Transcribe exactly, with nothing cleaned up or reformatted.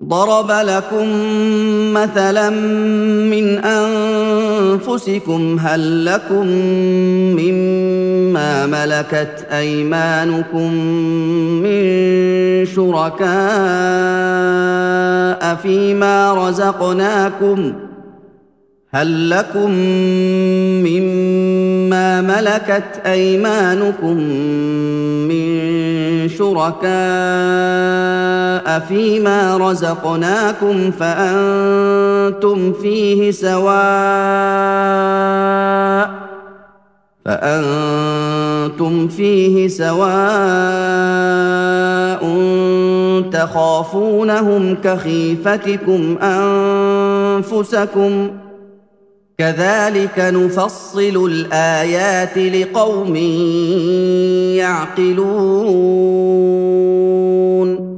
ضرب لكم مثلا من أنفسكم هل لكم مما ملكت أيمانكم من شركاء فيما رزقناكم هل لكم مما ملكت أيمانكم من شركاء فيما رزقناكم فأنتم فيه سواء فأنتم فيه سواء تخافونهم كخيفتكم أنفسكم كذلك نفصل الآيات لقوم يعقلون